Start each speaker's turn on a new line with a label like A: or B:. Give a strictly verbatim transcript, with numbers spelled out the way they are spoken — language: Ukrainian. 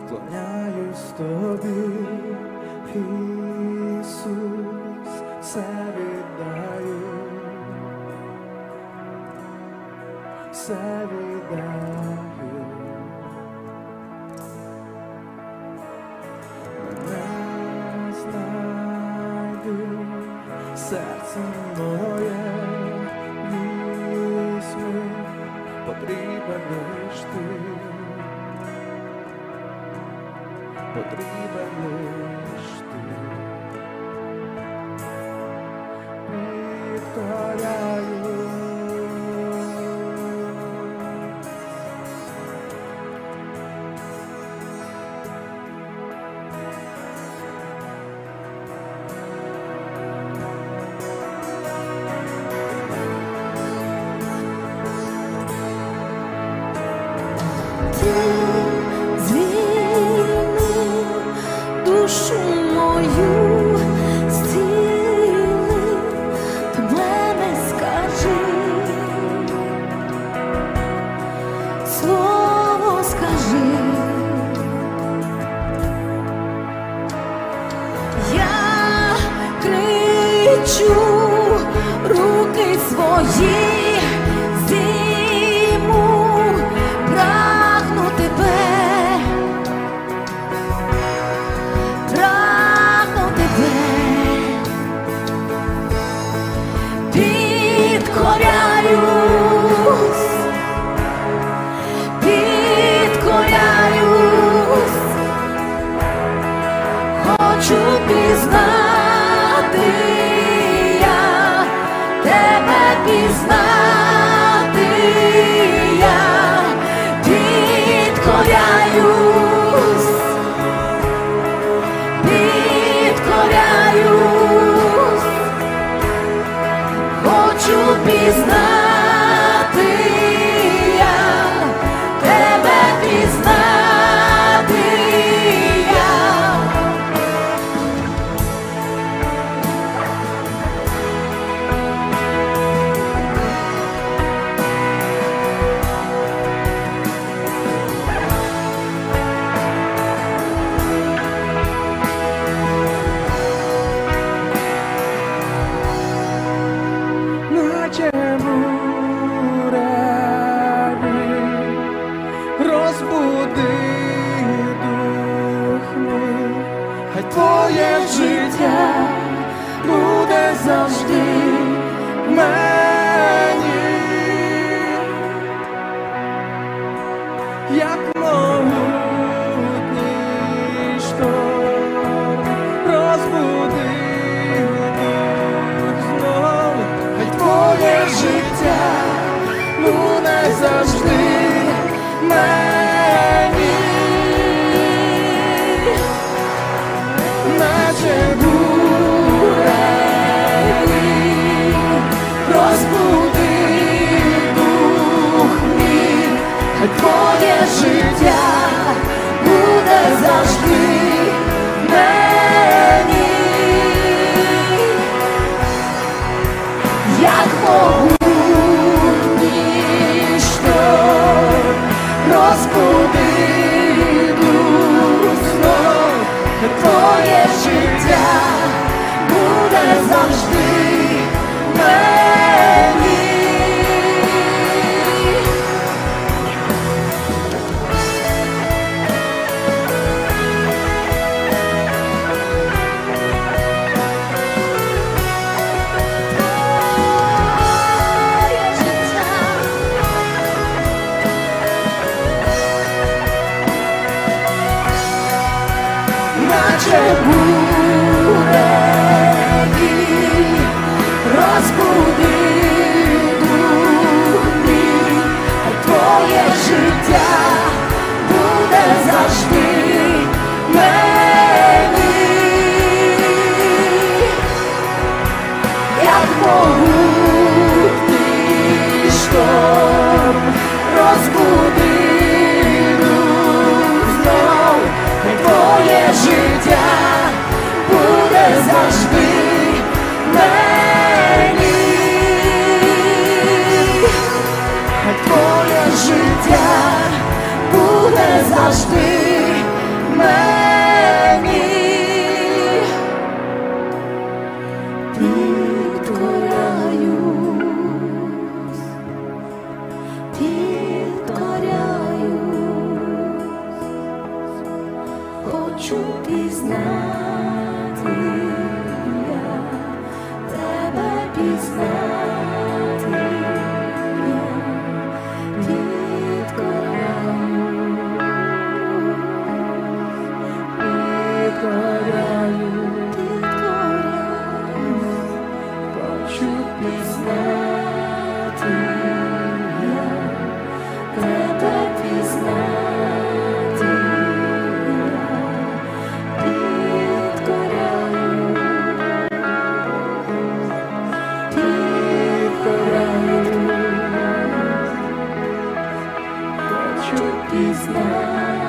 A: вклоняюсь тобі, Ісус, все віддаю, все віддаю. Мене знайди, серце моє візьми, потрібен лиш ти, потрібен лиш ти. Підкоряю.
B: Душу мою зціли, ти мене скажи, слово скажи. Я кричу, руки свої зійму, прагну тебе. Підкоряюсь, підкоряюсь, хочу пізнати я, тебе пізнати я, підкоряюсь, підкоряюсь, хочу пізнати я, тебе пізнати я.
A: Наче мураві, розбуди дух мій, хай твоє життя буде завжди в мені, як могутній шторм, розбуди дух знов, хай твоє життя буде завжди в мені, наче буреві, розбуди дух мій, хай твоє життя буде завжди в мені, як могутній шторм, розбуди дух знов, хай твоє життя буде завжди в мені. Наче буреві, розбуди дух мій, хай твоє життя буде завжди в мені, як могутній шторм, розбуди дух знов, хай твоє життя
B: хочу пізнати я, тебе пізнати я, підкоряю, підкоряю, хочу пізнати я, тебе пізнати я, підкоряю, підкоряю, хочу пізнати.